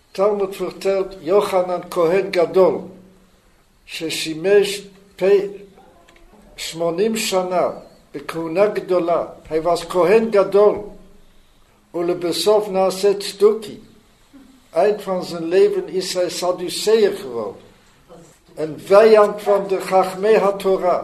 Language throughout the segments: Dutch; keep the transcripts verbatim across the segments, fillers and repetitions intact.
Talmud vertelt, Yochanan Kohen Gadol, ששימש שמונים שנה בכהונה גדולה, hij was Kohen Gadol, ולבסוף נעשה צדוקי. Eind van zijn leven is hij Sadduceër geworden. Een vijand van de Chachmei HaTorah.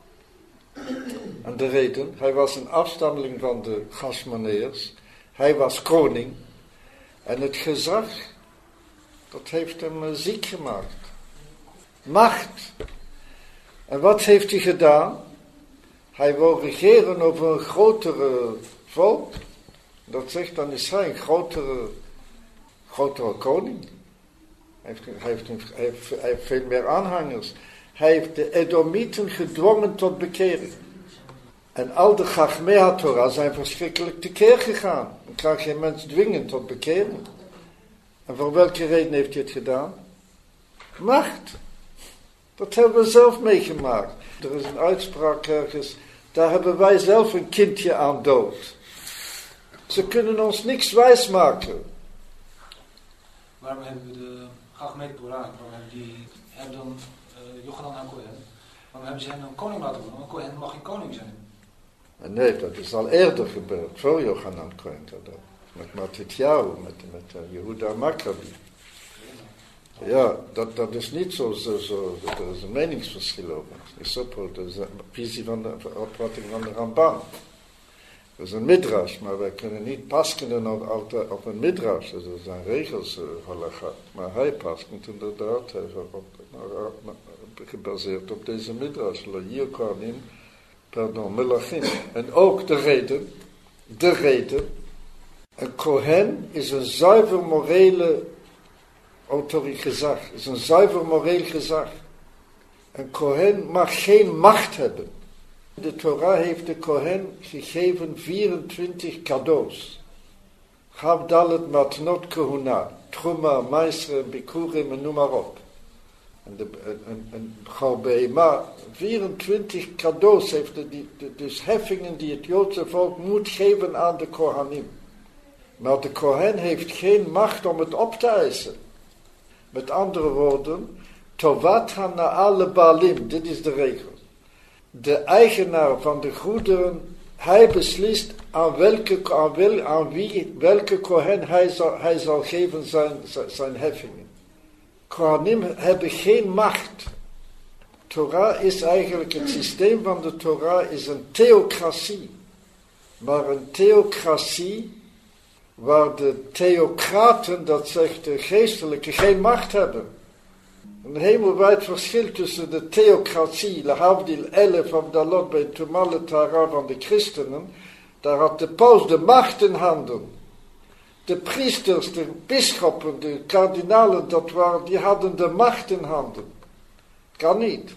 En de reden, hij was een afstammeling van de Chashmoneërs. Hij was koning. En het gezag, dat heeft hem ziek gemaakt. Macht. En wat heeft hij gedaan? Hij wil regeren over een grotere volk. Dat zegt, dan is hij een grotere, grotere koning. Hij heeft, hij, heeft een, hij, heeft, hij heeft veel meer aanhangers. Hij heeft de Edomieten gedwongen tot bekering. En al de Chachmei HaTorah zijn verschrikkelijk tekeer gegaan. Dan kan geen mens dwingen tot bekering. En voor welke reden heeft hij het gedaan? Macht. Dat hebben we zelf meegemaakt. Er is een uitspraak ergens, daar hebben wij zelf een kindje aan dood. Ze kunnen ons niks wijsmaken. Waarom hebben we de Chachmei Torah, waarom hebben die, hebben dan uh, Yochanan HaKohen, waarom hebben ze hem een koning laten worden? Want een Kohen mag geen koning zijn. Nee, dat is al eerder gebeurd, voor Yochanan Kohen Gadol. Met Matityahu, met, met uh, Yehuda Maccabi. Ja, dat, dat is niet zo, zo, zo, er is een meningsverschil over. Het is op, dat is een visie van de opvatting van de Ramban. Dat is een midrash, maar wij kunnen niet paskenen op, op, op een midrash. Dus er zijn regels, uh, halacha. Maar hij paskent inderdaad, hij is op, op, gebaseerd op deze midrash. Lo hier kohanim, pardon, melachim. En ook de reden, de reden, een kohen is een zuiver morele autoriteit gezag, is een zuiver moreel gezag. Een kohen mag geen macht hebben. De Torah heeft de kohen gegeven vierentwintig cadeaus. Chavdalet matnot kohuna, truma, meisre, bikurim en noem maar op. En de en, en, Chorbeima, vierentwintig cadeaus heeft de, die, de, dus heffingen die het Joodse volk moet geven aan de Kohanim. Maar de Kohen heeft geen macht om het op te eisen. Met andere woorden, Tovat hana'al lebalim, dit is de regel. De eigenaar van de goederen, hij beslist aan welke, aan wel, aan wie, welke Kohen hij zal, hij zal geven zijn, zijn heffingen. Kohanim hebben geen macht. Torah is eigenlijk, het systeem van de Torah is een theocratie. Maar een theocratie waar de theocraten, dat zegt de geestelijke, geen macht hebben. Een hemelwijd verschil tussen de theocratie, Lahavdil elf van Dalot bij Tumal Tara van de christenen, daar had de paus de macht in handen. De priesters, de bisschoppen, de kardinalen, dat waren, die hadden de macht in handen. Kan niet.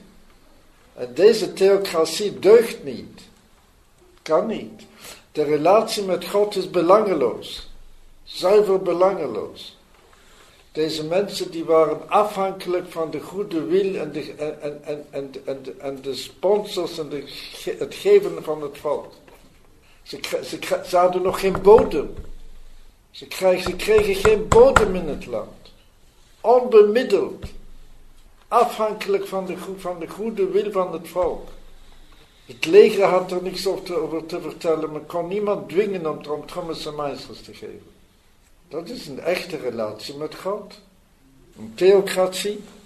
En deze theocratie deugt niet. Kan niet. De relatie met God is belangeloos. Zuiver belangeloos. Deze mensen die waren afhankelijk van de goede wil en de, en, en, en, en, en, de, en de sponsors en de, het geven van het volk. Ze, ze, ze hadden nog geen bodem. Ze, krijg, ze kregen geen bodem in het land. Onbemiddeld. Afhankelijk van de, van de goede wil van het volk. Het leger had er niks over te, over te vertellen, maar kon niemand dwingen om, om trommes en meesters te geven. Dat is een echte relatie met God. Een theocratie.